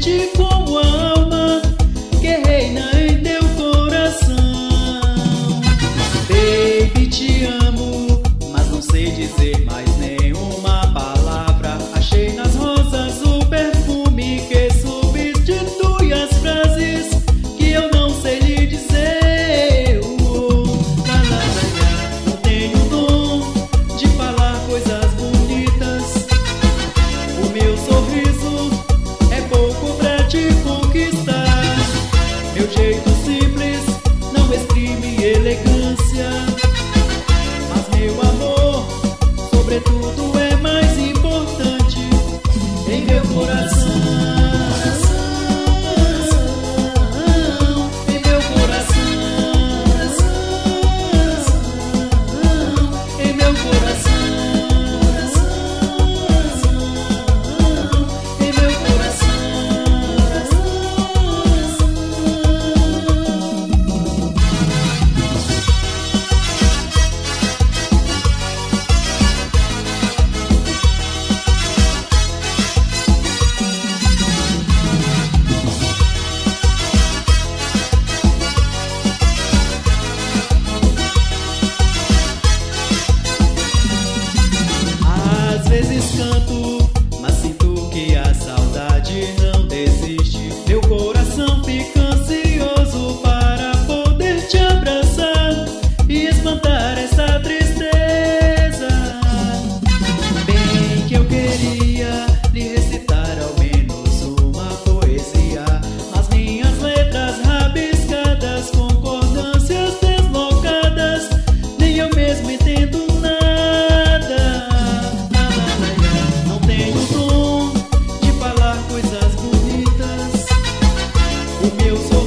sente como a alma que reina em teu coração. Baby, te amo, mas não sei dizer mais nenhuma palavra. Achei nas rosas o perfume que substitui as frases que eu não sei lhe dizer. Não tenho dom de falar coisas bonitas. O meu sorriso é pouco pra te conquistar. Meu jeito simples não exprime elegância, mas meu amor, sobretudo, é mais importante em meu coração. Em meu coração. Em meu coração. Em meu coração. Às vezes canto, mas sinto que a saudade não desiste. Meu coração fica ansioso para poder te abraçar e espantar essa tristeza. Bem que eu queria lhe recitar ao menos uma poesia, as minhas letras rabiscadas, concordâncias deslocadas, nem eu mesmo entendo nada. Não tenho dom de falar coisas bonitas. O meu